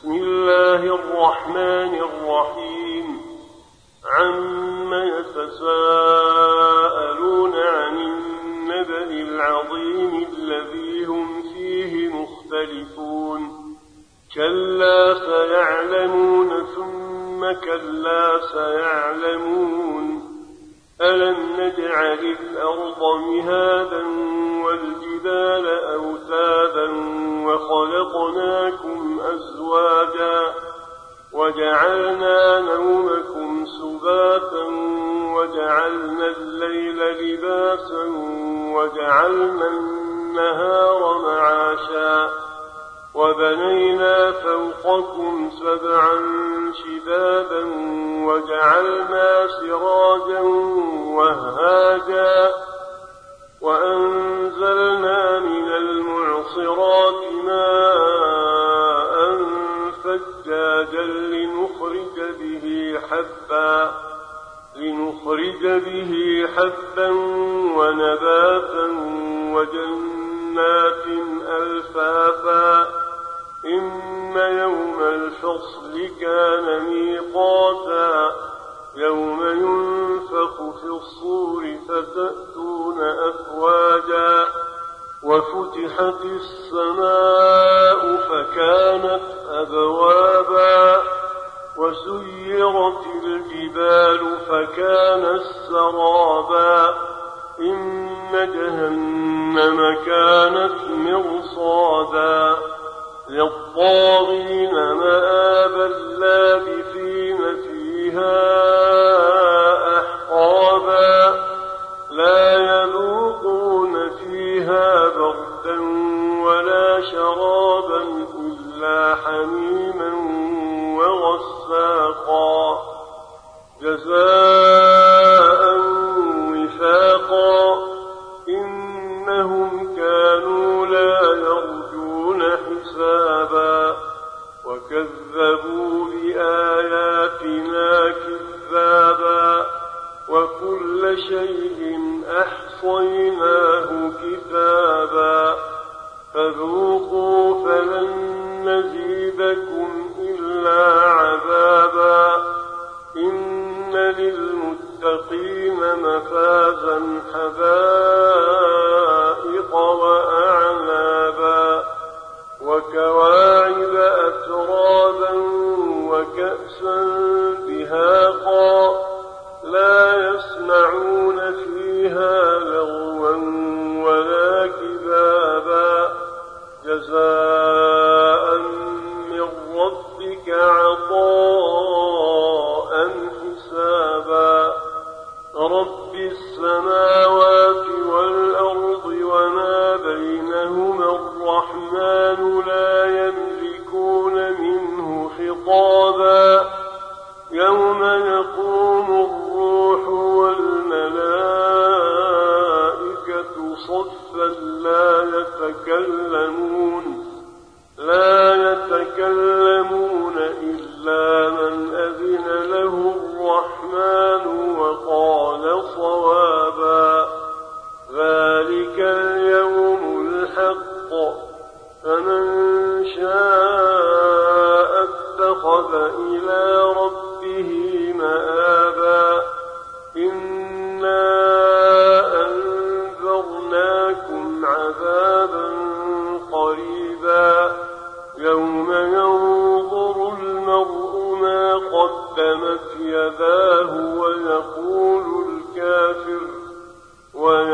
بسم الله الرحمن الرحيم عم يتساءلون عن النبأ العظيم الذي هم فيه مختلفون كلا سيعلمون ثم كلا سيعلمون ألم نجعل الأرض مهادا والجبال أوتادا وخلقناكم أزواجا وجعلنا نومكم سباتا وجعلنا الليل لباسا وجعلنا النهار معاشا وبنينا فوقكم سبعا شدادا وجعلنا سراجا وهاجا وأنزلنا من المعصرات ماء ثجاجا لنخرج به حبا ونباتا وجنات ألفافا إن يوم الفصل كان ميقاتا يوم ينفخ في الصور فتأتون أفواجا وفتحت السماء فكانت أبوابا وسيرت الجبال فكانت سرابا إن جهنم كانت مرصادا للطاغين مآبا لابثين فيها أحقابا لا يذوقون فيها بردا ولا شرابا إلا حميما وغساقا جزاء وفاقا إنهم كانوا لا يرجون حسابا وكذبوا بآياتنا كذابا وكل شيء أحصيناه كتابا فذوقوا فلن نزيدكم إلا عذابا إن للمتقين مفازا حدائق وأعنابا وكواعب أترابا وكأسا دهاقا لا يسمعون فيها لغوا ولا كذابا جزاء من ربك عطاء حسابا رب السماوات والأرض وما بينهما الرحمن لا يملكون منه خطابا يوم يقوم الروح والملائكة صفا لا يتكلمون إلا من أذن له الرحمن وقال صوابا ذلك اليوم الحق فمن شاء اتخذ إلى ربه مآبا إنا أنذرناكم عذابا قريبا يوم ينظر المرء ما قدمت يداه ويقول